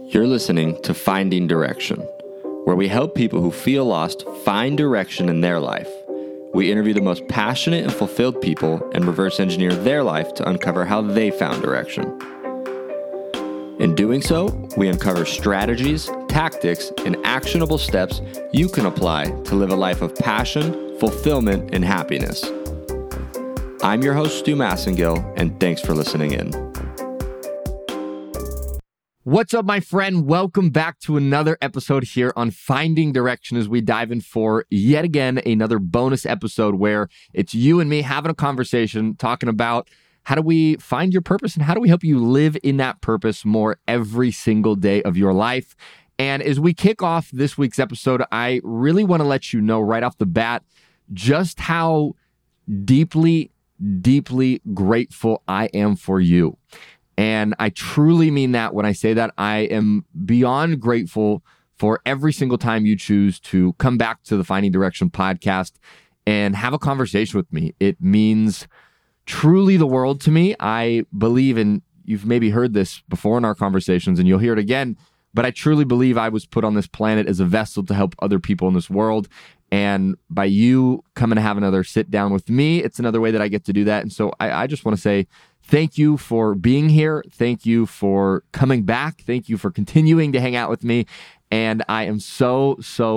You're listening to Finding Direction, where we help people who feel lost find direction in their life. We interview the most passionate and fulfilled people and reverse engineer their life to uncover how they found direction. In doing so, we uncover strategies, tactics, and actionable steps you can apply to live a life of passion, fulfillment, and happiness. I'm your host, Stu Massengill, and thanks for listening in. What's up, my friend? Welcome back to another episode here on Finding Direction as we dive in for yet again another bonus episode where it's you and me having a conversation talking about how do we find your purpose and how do we help you live in that purpose more every single day of your life. And as we kick off this week's episode, I really want to let you know right off the bat just how deeply grateful I am for you. And I truly mean that when I say that. I am beyond grateful for every single time you choose to come back to the Finding Direction podcast and have a conversation with me. It means truly the world to me. I believe, and you've maybe heard this before in our conversations and you'll hear it again, but I truly believe I was put on this planet as a vessel to help other people in this world. And by you coming to have another sit down with me, it's another way that I get to do that. And so I just want to say thank you for being here. Thank you for coming back. Thank you for continuing to hang out with me. And I am so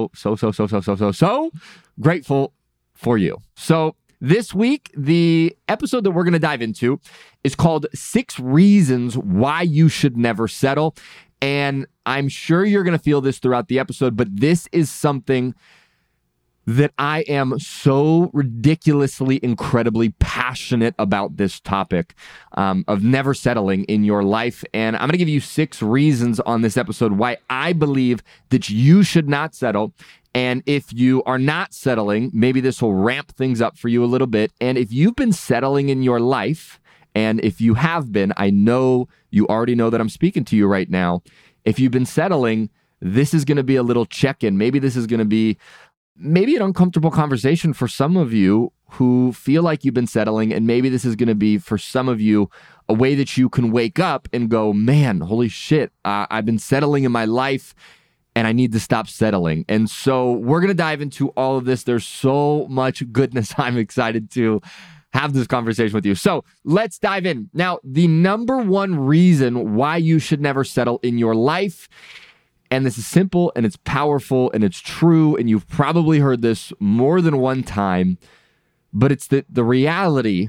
grateful for you. So this week, the episode that we're going to dive into is called 6 Reasons Why You Should Never Settle. And I'm sure you're going to feel this throughout the episode, but this is something that I am so ridiculously, incredibly passionate about this topic of never settling in your life. And I'm going to give you 6 reasons on this episode why I believe that you should not settle. And if you are not settling, maybe this will ramp things up for you a little bit. And if you've been settling in your life, and if you have been, I know you already know that I'm speaking to you right now. If you've been settling, this is going to be a little check-in. Maybe this is going to be maybe an uncomfortable conversation for some of you who feel like you've been settling. And maybe this is going to be for some of you a way that you can wake up and go, man, holy shit, I've been settling in my life and I need to stop settling. And so we're going to dive into all of this. There's so much goodness. I'm excited to have this conversation with you. So let's dive in. Now, the number one reason why you should never settle in your life, and this is simple and it's powerful and it's true, and you've probably heard this more than one time, but it's that the reality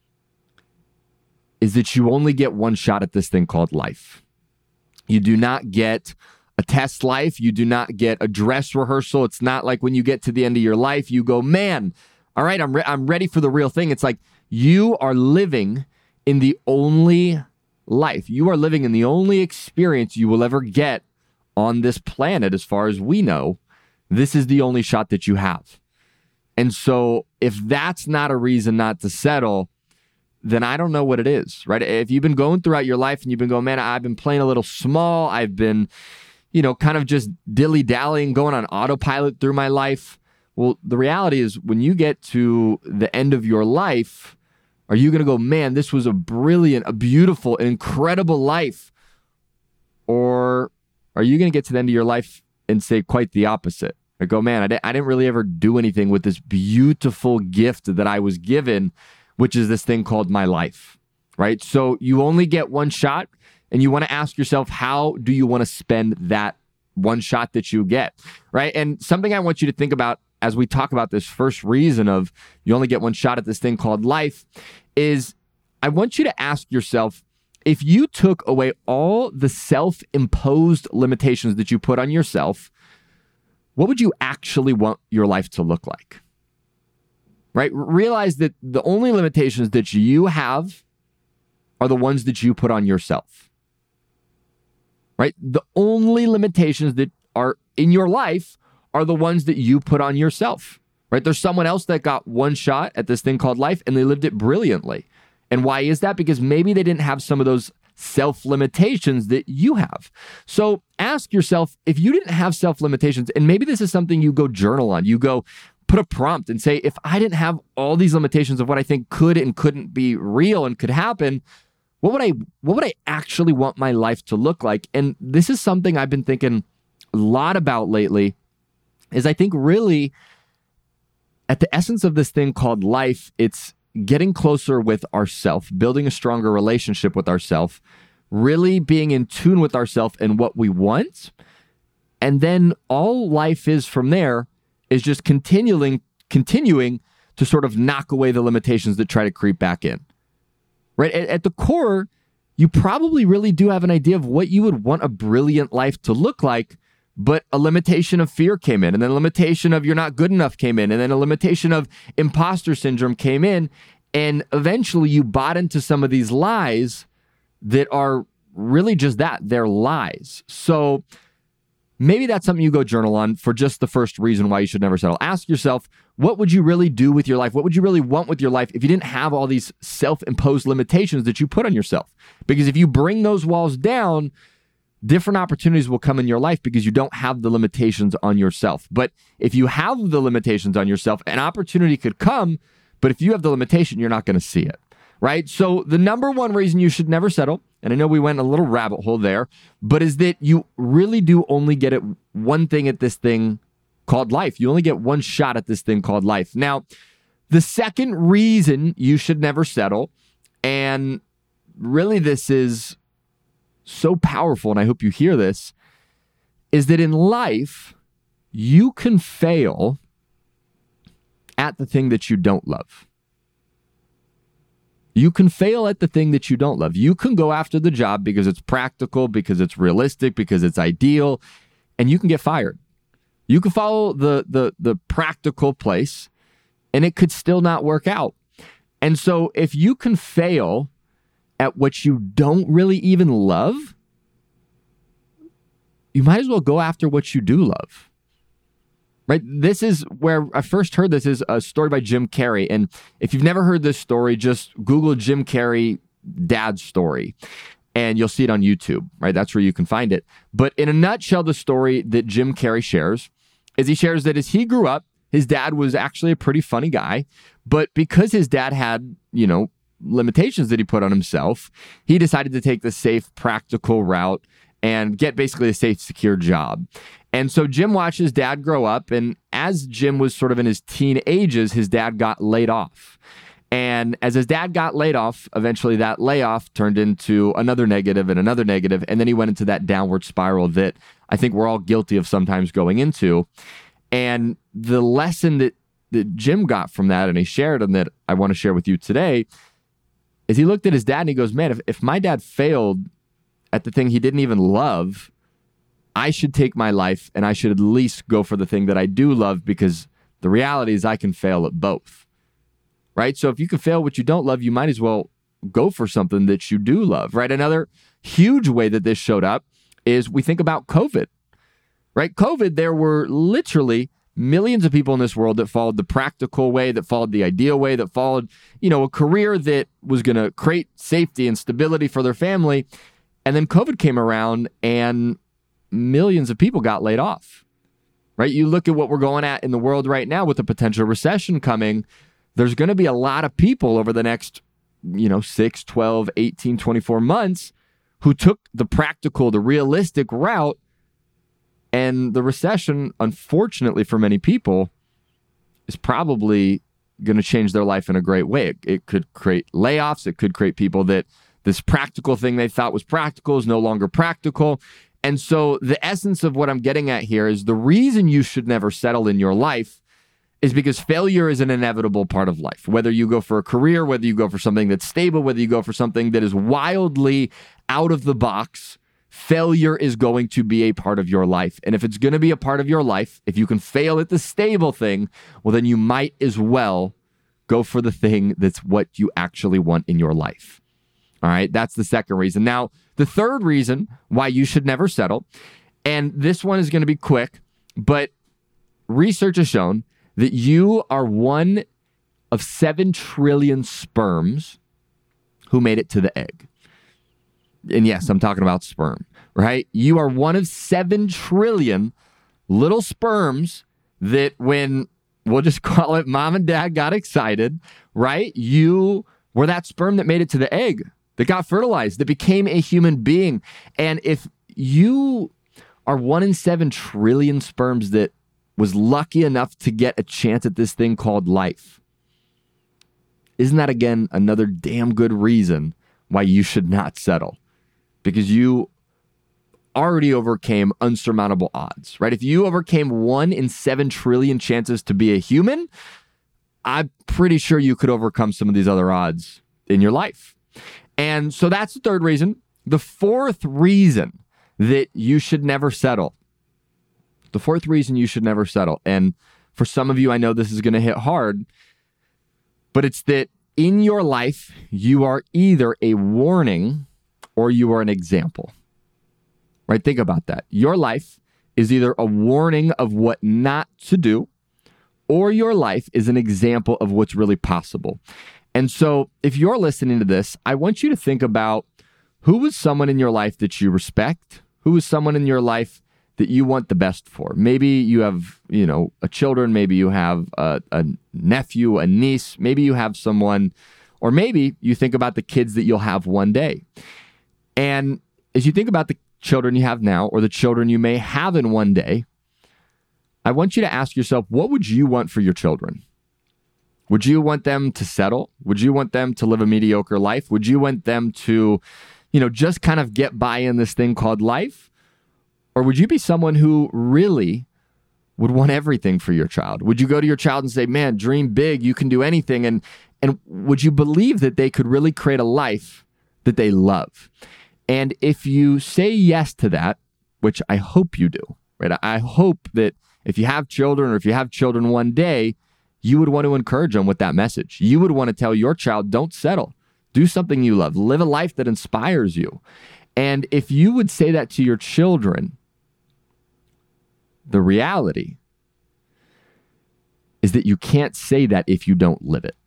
is that you only get one shot at this thing called life. You do not get a test life. You do not get a dress rehearsal. It's not like when you get to the end of your life, you go, man, all right, I'm ready for the real thing. It's like you are living in the only life. You are living in the only experience you will ever get on this planet, as far as we know. This is the only shot that you have. And so if that's not a reason not to settle, then I don't know what it is, right? If you've been going throughout your life and you've been going, man, I've been playing a little small. I've been, kind of just dilly-dallying, going on autopilot through my life. Well, the reality is when you get to the end of your life, are you going to go, man, this was a brilliant, a beautiful, an incredible life? Or are you going to get to the end of your life and say quite the opposite? I go, man, I didn't really ever do anything with this beautiful gift that I was given, which is this thing called my life, right? So you only get one shot, and you want to ask yourself, how do you want to spend that one shot that you get, right? And something I want you to think about as we talk about this first reason of you only get one shot at this thing called life is I want you to ask yourself, if you took away all the self-imposed limitations that you put on yourself, what would you actually want your life to look like? Right? Realize that the only limitations that you have are the ones that you put on yourself. Right? The only limitations that are in your life are the ones that you put on yourself. Right? There's someone else that got one shot at this thing called life and they lived it brilliantly. And why is that? Because maybe they didn't have some of those self-limitations that you have. So ask yourself, if you didn't have self-limitations, and maybe this is something you go journal on, you go put a prompt and say, if I didn't have all these limitations of what I think could and couldn't be real and could happen, what would I actually want my life to look like? And this is something I've been thinking a lot about lately, is I think really at the essence of this thing called life, it's getting closer with ourself, building a stronger relationship with ourself, really being in tune with ourself and what we want. And then all life is from there is just continuing to sort of knock away the limitations that try to creep back in. Right? At the core, you probably really do have an idea of what you would want a brilliant life to look like, but a limitation of fear came in, and then a limitation of you're not good enough came in, and then a limitation of imposter syndrome came in, and eventually you bought into some of these lies that are really just that. They're lies. So maybe that's something you go journal on for just the first reason why you should never settle. Ask yourself, what would you really do with your life? What would you really want with your life if you didn't have all these self-imposed limitations that you put on yourself? Because if you bring those walls down, different opportunities will come in your life because you don't have the limitations on yourself. But if you have the limitations on yourself, an opportunity could come, but if you have the limitation, you're not going to see it, right? So the number one reason you should never settle, and I know we went a little rabbit hole there, but is that you really do only get it one thing at this thing called life. You only get one shot at this thing called life. Now, the second reason you should never settle, and really this is so powerful, and I hope you hear this, is that in life, you can fail at the thing that you don't love. You can fail at the thing that you don't love. You can go after the job because it's practical, because it's realistic, because it's ideal, and you can get fired. You can follow the practical place, and it could still not work out. And so if you can fail at what you don't really even love, you might as well go after what you do love. Right? This is where I first heard this, is a story by Jim Carrey. And if you've never heard this story, just Google Jim Carrey dad story and you'll see it on YouTube, right? That's where you can find it. But in a nutshell, the story that Jim Carrey shares is he shares that as he grew up, his dad was actually a pretty funny guy, but because his dad had, limitations that he put on himself, he decided to take the safe, practical route and get basically a safe, secure job. And so Jim watched his dad grow up, and as Jim was sort of in his teen ages, his dad got laid off. And as his dad got laid off, eventually that layoff turned into another negative, and then he went into that downward spiral that I think we're all guilty of sometimes going into. And the lesson that Jim got from that, and he shared, and that I want to share with you today, is he looked at his dad and he goes, man, if my dad failed at the thing he didn't even love, I should take my life and I should at least go for the thing that I do love, because the reality is I can fail at both, right? So if you can fail what you don't love, you might as well go for something that you do love, right? Another huge way that this showed up is we think about COVID, right? COVID, there were literally millions of people in this world that followed the practical way, that followed the ideal way, that followed, a career that was going to create safety and stability for their family. And then COVID came around and millions of people got laid off, right? You look at what we're going at in the world right now with a potential recession coming. There's going to be a lot of people over the next, 6, 12, 18, 24 months who took the practical, the realistic route. And the recession, unfortunately for many people, is probably going to change their life in a great way. It could create layoffs. It could create people that this practical thing they thought was practical is no longer practical. And so the essence of what I'm getting at here is the reason you should never settle in your life is because failure is an inevitable part of life. Whether you go for a career, whether you go for something that's stable, whether you go for something that is wildly out of the box, failure is going to be a part of your life. And if it's going to be a part of your life, if you can fail at the stable thing, well, then you might as well go for the thing that's what you actually want in your life. All right, that's the second reason. Now, the third reason why you should never settle, and this one is going to be quick, but research has shown that you are one of 7 trillion sperms who made it to the egg. And yes, I'm talking about sperm, right? You are one of 7 trillion little sperms that when, we'll just call it mom and dad got excited, right? You were that sperm that made it to the egg. that got fertilized, that became a human being. And if you are 1 in 7 trillion sperms that was lucky enough to get a chance at this thing called life, isn't that, again, another damn good reason why you should not settle? Because you already overcame unsurmountable odds, right? If you overcame 1 in 7 trillion chances to be a human, I'm pretty sure you could overcome some of these other odds in your life. And so that's the third reason. The fourth reason that you should never settle. The fourth reason you should never settle. And for some of you, I know this is going to hit hard, but it's that in your life, you are either a warning or you are an example. Right? Think about that. Your life is either a warning of what not to do, or your life is an example of what's really possible. And so if you're listening to this, I want you to think about who is someone in your life that you respect, who is someone in your life that you want the best for. Maybe you have, a children, maybe you have a nephew, a niece, maybe you have someone, or maybe you think about the kids that you'll have one day. And as you think about the children you have now, or the children you may have in one day, I want you to ask yourself, what would you want for your children? Would you want them to settle? Would you want them to live a mediocre life? Would you want them to, just kind of get by in this thing called life? Or would you be someone who really would want everything for your child? Would you go to your child and say, man, dream big, you can do anything? And would you believe that they could really create a life that they love? And if you say yes to that, which I hope you do, right? I hope that if you have children, or if you have children one day, you would want to encourage them with that message. You would want to tell your child, don't settle. Do something you love. Live a life that inspires you. And if you would say that to your children, the reality is that you can't say that if you don't live it.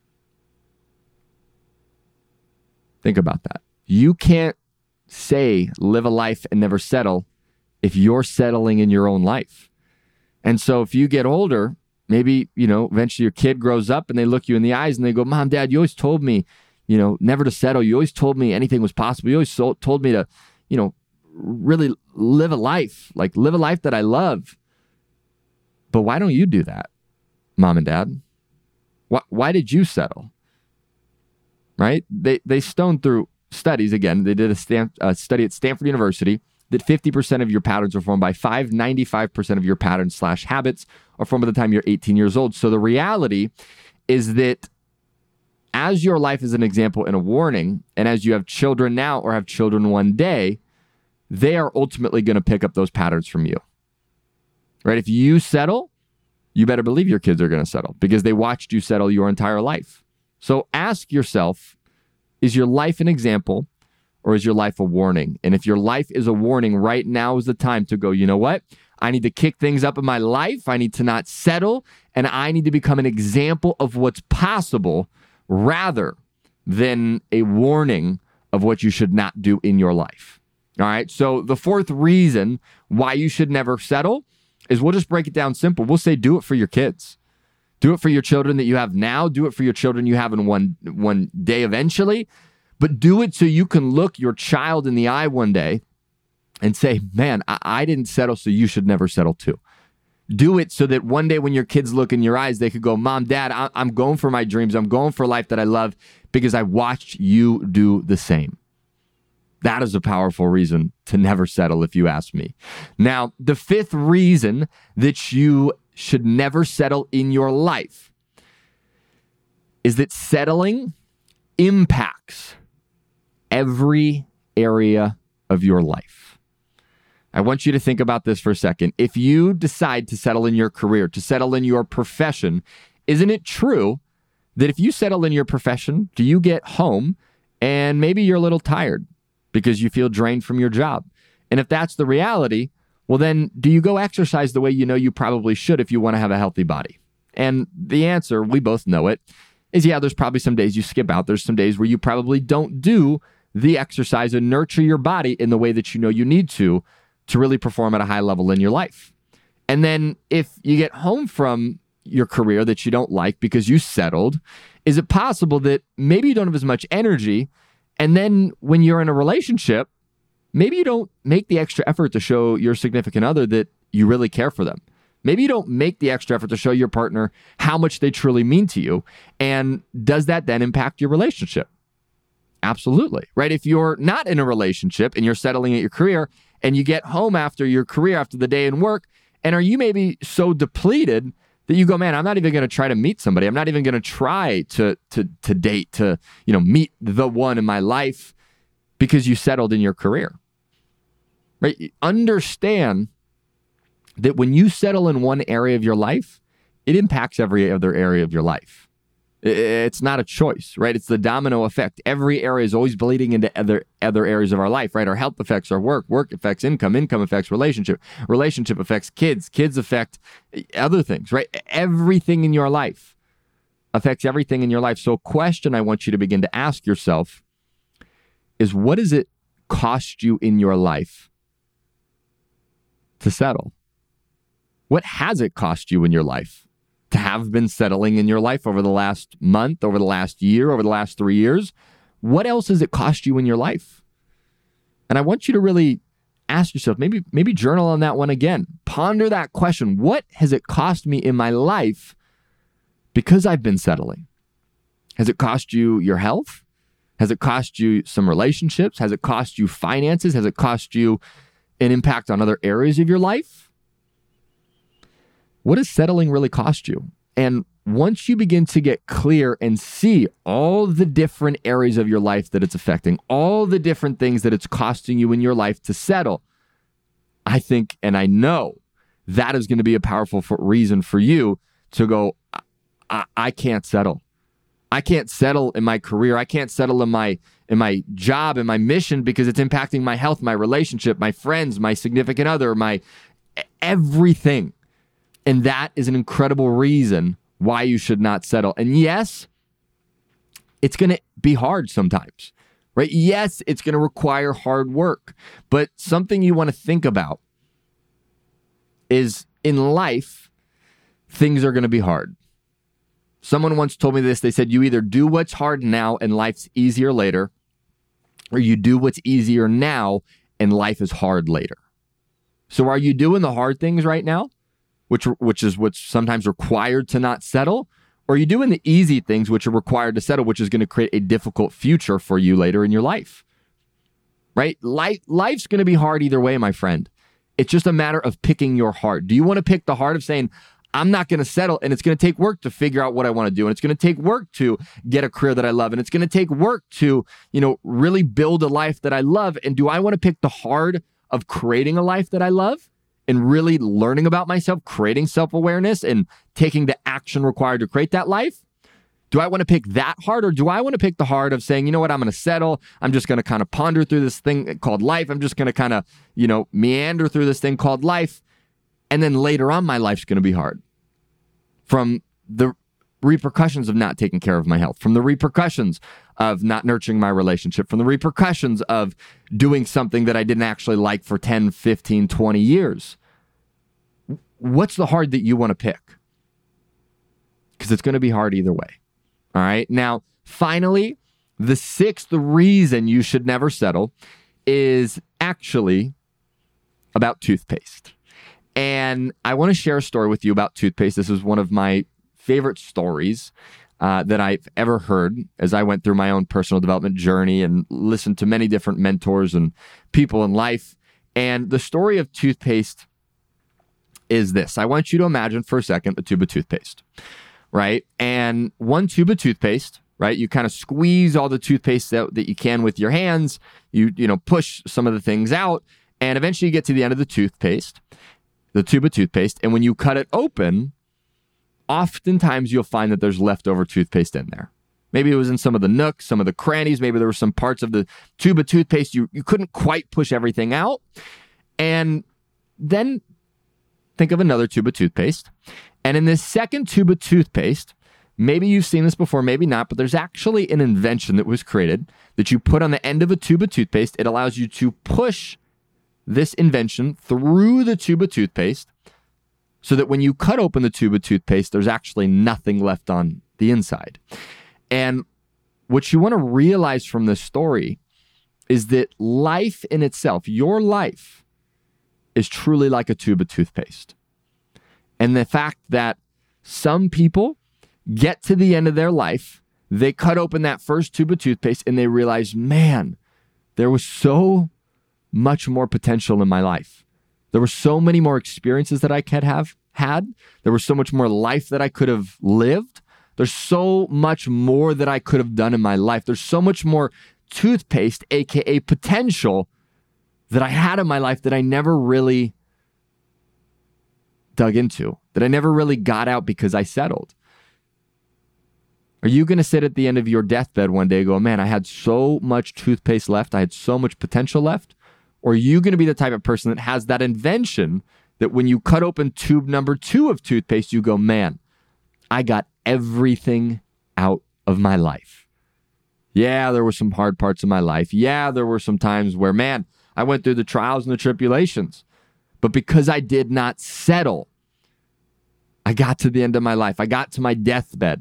Think about that. You can't say live a life and never settle if you're settling in your own life. And so if you get older, maybe, eventually your kid grows up and they look you in the eyes and they go, Mom, Dad, you always told me, never to settle. You always told me anything was possible. You always told me to, really live a life that I love. But why don't you do that, Mom and Dad? Why did you settle? Right? They stoned through studies. Again, they did a study at Stanford University that 50% of your patterns are formed by 95% of your patterns / habits are formed by the time you're 18 years old. So the reality is that as your life is an example and a warning, and as you have children now or have children one day, they are ultimately going to pick up those patterns from you. Right? If you settle, you better believe your kids are going to settle because they watched you settle your entire life. So ask yourself, is your life an example or is your life a warning? And if your life is a warning, right now is the time to go, you know what? I need to kick things up in my life. I need to not settle, and I need to become an example of what's possible rather than a warning of what you should not do in your life. All right. So the fourth reason why you should never settle is, we'll just break it down simple. We'll say, do it for your kids. Do it for your children that you have now. Do it for your children you have in one day eventually. But do it so you can look your child in the eye one day and say, man, I didn't settle, so you should never settle too. Do it so that one day when your kids look in your eyes, they could go, Mom, Dad, I'm going for my dreams. I'm going for a life that I love because I watched you do the same. That is a powerful reason to never settle, if you ask me. Now, the fifth reason that you should never settle in your life is that settling impacts every area of your life. I want you to think about this for a second. If you decide to settle in your career, to settle in your profession, isn't it true that if you settle in your profession, do you get home and maybe you're a little tired because you feel drained from your job? And if that's the reality, well then, do you go exercise the way you know you probably should if you want to have a healthy body? And the answer, we both know it, is yeah, there's probably some days you skip out. There's some days where you probably don't do the exercise and nurture your body in the way that you know you need to really perform at a high level in your life. And then if you get home from your career that you don't like because you settled, is it possible that maybe you don't have as much energy And then when you're in a relationship, maybe you don't make the extra effort to show your significant other that you really care for them. Maybe you don't make the extra effort to show your partner how much they truly mean to you. And does that then impact your relationship? Absolutely, right? If you're not in a relationship and you're settling at your career and you get home after your career, after the day in work, and are you maybe so depleted that you go, man, I'm not even going to try to meet somebody. I'm not even going to try to date, to, meet the one in my life because you settled in your career, right? Understand that when you settle in one area of your life, it impacts every other area of your life. It's not a choice, right? It's the domino effect. Every area is always bleeding into other areas of our life, right? Our health affects our work. Work affects income. Income affects relationship. Relationship affects kids. Kids affect other things, right? Everything in your life affects everything in your life. So a question I want you to begin to ask yourself is, what does it cost you in your life to settle? What has it cost you in your life to have been settling in your life over the last month, over the last year, over the last 3 years? What else has it cost you in your life? And I want you to really ask yourself, maybe journal on that one again. Ponder that question. What has it cost me in my life because I've been settling? Has it cost you your health? Has it cost you some relationships? Has it cost you finances? Has it cost you an impact on other areas of your life? What does settling really cost you? And once you begin to get clear and see all the different areas of your life that it's affecting, all the different things that it's costing you in your life to settle, I think, and I know, that is going to be a powerful reason for you to go, I can't settle. I can't settle in my career. I can't settle in my job, in my mission, because it's impacting my health, my relationship, my friends, my significant other, my everything. And that is an incredible reason why you should not settle. And yes, it's going to be hard sometimes, right? Yes, it's going to require hard work. But something you want to think about is, in life, things are going to be hard. Someone once told me this. They said, you either do what's hard now and life's easier later, or you do what's easier now and life is hard later. So are you doing the hard things right now, which is what's sometimes required to not settle? Or are you doing the easy things which are required to settle, which is going to create a difficult future for you later in your life? Right? Life's going to be hard either way, my friend. It's just a matter of picking your heart. Do you want to pick the heart of saying, I'm not going to settle, and it's going to take work to figure out what I want to do, and it's going to take work to get a career that I love, and it's going to take work to, really build a life that I love? And do I want to pick the heart of creating a life that I love and really learning about myself, creating self-awareness, and taking the action required to create that life? Do I want to pick that heart, or do I want to pick the heart of saying, you know what, I'm going to settle. I'm just going to kind of ponder through this thing called life. I'm just going to kind of, meander through this thing called life. And then later on, my life's going to be hard from the repercussions of not taking care of my health, from the repercussions of not nurturing my relationship, from the repercussions of doing something that I didn't actually like for 10, 15, 20 years. What's the hard that you want to pick? Because it's going to be hard either way. All right. Now, finally, the sixth reason you should never settle is actually about toothpaste. And I want to share a story with you about toothpaste. This is one of my favorite stories that I've ever heard as I went through my own personal development journey and listened to many different mentors and people in life. And the story of toothpaste is this. I want you to imagine for a second a tube of toothpaste, right? And one tube of toothpaste, right? You kind of squeeze all the toothpaste out that you can with your hands. You push some of the things out, and eventually you get to the end of the tube of toothpaste. And when you cut it open, oftentimes you'll find that there's leftover toothpaste in there. Maybe it was in some of the nooks, some of the crannies. Maybe there were some parts of the tube of toothpaste you couldn't quite push everything out. And then think of another tube of toothpaste. And in this second tube of toothpaste, maybe you've seen this before, maybe not, but there's actually an invention that was created that you put on the end of a tube of toothpaste. It allows you to push this invention through the tube of toothpaste so that when you cut open the tube of toothpaste, there's actually nothing left on the inside. And what you want to realize from this story is that life in itself, your life, is truly like a tube of toothpaste. And the fact that some people get to the end of their life, they cut open that first tube of toothpaste and they realize, man, there was so much more potential in my life. There were so many more experiences that I could have had. There was so much more life that I could have lived. There's so much more that I could have done in my life. There's so much more toothpaste, aka potential, that I had in my life that I never really dug into, that I never really got out because I settled. Are you going to sit at the end of your deathbed one day and go, man, I had so much toothpaste left, I had so much potential left? Or are you going to be the type of person that has that invention that when you cut open tube number 2 of toothpaste, you go, man, I got everything out of my life. Yeah, there were some hard parts of my life. Yeah, there were some times where, man, I went through the trials and the tribulations. But because I did not settle, I got to the end of my life. I got to my deathbed.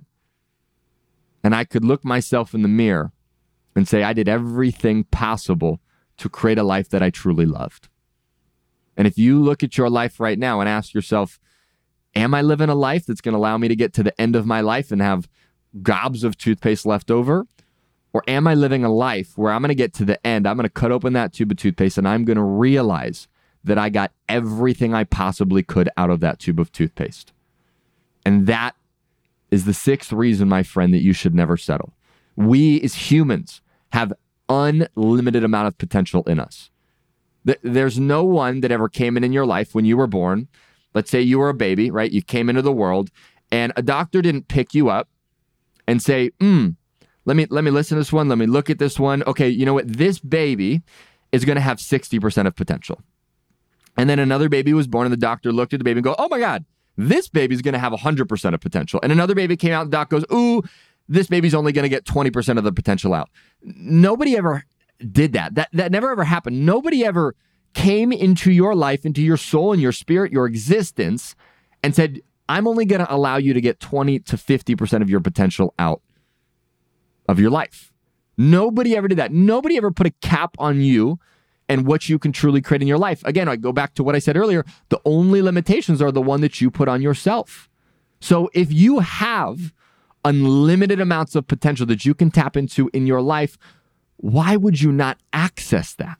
And I could look myself in the mirror and say, I did everything possible to create a life that I truly loved. And if you look at your life right now and ask yourself, am I living a life that's going to allow me to get to the end of my life and have gobs of toothpaste left over? Or am I living a life where I'm going to get to the end, I'm going to cut open that tube of toothpaste and I'm going to realize that I got everything I possibly could out of that tube of toothpaste? And that is the 6th reason, my friend, that you should never settle. We as humans have unlimited amount of potential in us. There's no one that ever came in your life when you were born. Let's say you were a baby, right? You came into the world and a doctor didn't pick you up and say, let me listen to this one. Let me look at this one. Okay, you know what? This baby is going to have 60% of potential. And then another baby was born and the doctor looked at the baby and go, oh my God, this baby's going to have 100% of potential. And another baby came out and the doc goes, ooh, this baby's only going to get 20% of the potential out. Nobody ever did that. That never ever happened. Nobody ever came into your life, into your soul and your spirit, your existence, and said, I'm only going to allow you to get 20 to 50% of your potential out of your life. Nobody ever did that. Nobody ever put a cap on you and what you can truly create in your life. Again, I go back to what I said earlier. The only limitations are the one that you put on yourself. So if you have unlimited amounts of potential that you can tap into in your life, why would you not access that?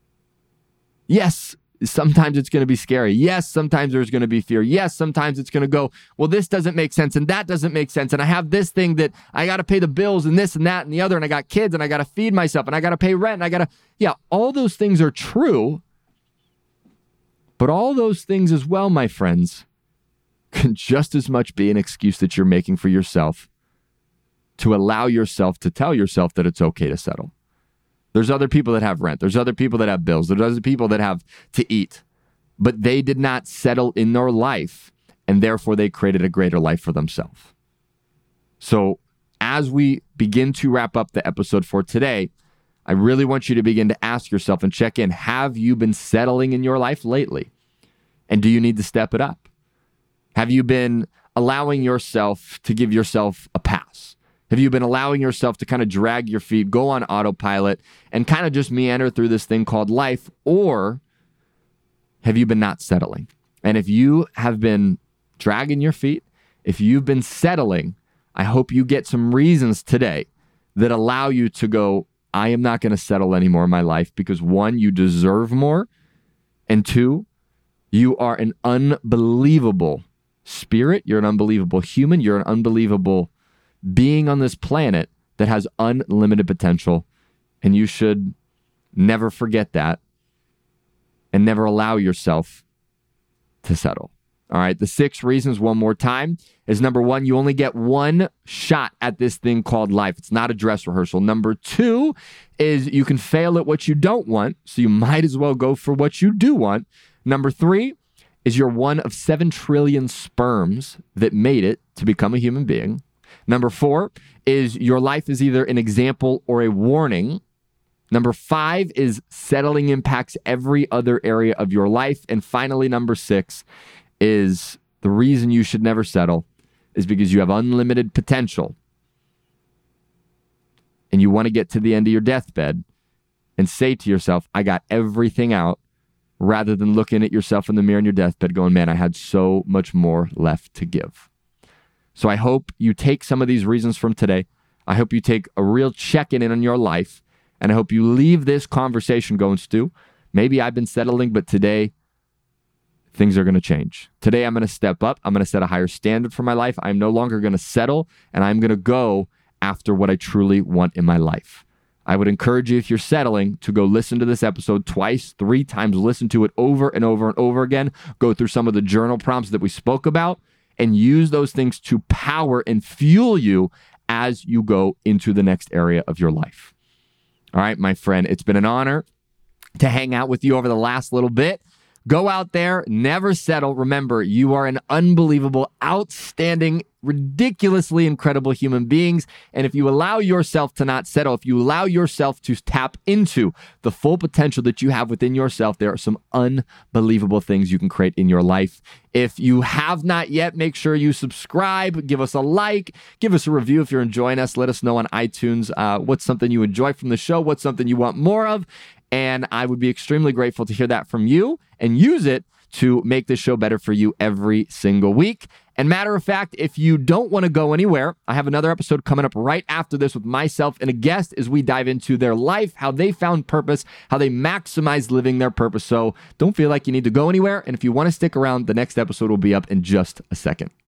Yes, sometimes it's going to be scary. Yes, sometimes there's going to be fear. Yes, sometimes it's going to go, well, this doesn't make sense and that doesn't make sense. And I have this thing that I got to pay the bills and this and that and the other. And I got kids and I got to feed myself and I got to pay rent. And all those things are true. But all those things as well, my friends, can just as much be an excuse that you're making for yourself to allow yourself to tell yourself that it's okay to settle. There's other people that have rent. There's other people that have bills. There's other people that have to eat. But they did not settle in their life, and therefore they created a greater life for themselves. So as we begin to wrap up the episode for today, I really want you to begin to ask yourself and check in. Have you been settling in your life lately? And do you need to step it up? Have you been allowing yourself to give yourself a pass? Have you been allowing yourself to kind of drag your feet, go on autopilot, and kind of just meander through this thing called life? Or have you been not settling? And if you have been dragging your feet, if you've been settling, I hope you get some reasons today that allow you to go, I am not going to settle anymore in my life because 1, you deserve more. And 2, you are an unbelievable spirit. You're an unbelievable human. You're an unbelievable being on this planet that has unlimited potential, and you should never forget that and never allow yourself to settle. All right, the 6 reasons, one more time, is number 1, you only get one shot at this thing called life. It's not a dress rehearsal. Number 2 is you can fail at what you don't want, so you might as well go for what you do want. Number 3 is you're one of 7 trillion sperms that made it to become a human being. Number 4 is your life is either an example or a warning. Number 5 is settling impacts every other area of your life. And finally, number 6 is the reason you should never settle is because you have unlimited potential. and you want to get to the end of your deathbed and say to yourself, I got everything out, rather than looking at yourself in the mirror in your deathbed going, man, I had so much more left to give. So I hope you take some of these reasons from today. I hope you take a real check-in on your life, and I hope you leave this conversation going, Stu, maybe I've been settling, but today things are going to change. Today I'm going to step up. I'm going to set a higher standard for my life. I'm no longer going to settle, and I'm going to go after what I truly want in my life. I would encourage you, if you're settling, to go listen to this episode twice, 3 times, listen to it over and over and over again, go through some of the journal prompts that we spoke about, and use those things to power and fuel you as you go into the next area of your life. All right, my friend, it's been an honor to hang out with you over the last little bit. Go out there, never settle. Remember, you are an unbelievable, outstanding, ridiculously incredible human beings. And if you allow yourself to not settle, if you allow yourself to tap into the full potential that you have within yourself, there are some unbelievable things you can create in your life. If you have not yet, make sure you subscribe, give us a like, give us a review if you're enjoying us. Let us know on iTunes what's something you enjoy from the show, what's something you want more of. And I would be extremely grateful to hear that from you and use it to make this show better for you every single week. And matter of fact, if you don't want to go anywhere, I have another episode coming up right after this with myself and a guest as we dive into their life, how they found purpose, how they maximize living their purpose. So don't feel like you need to go anywhere. And if you want to stick around, the next episode will be up in just a second.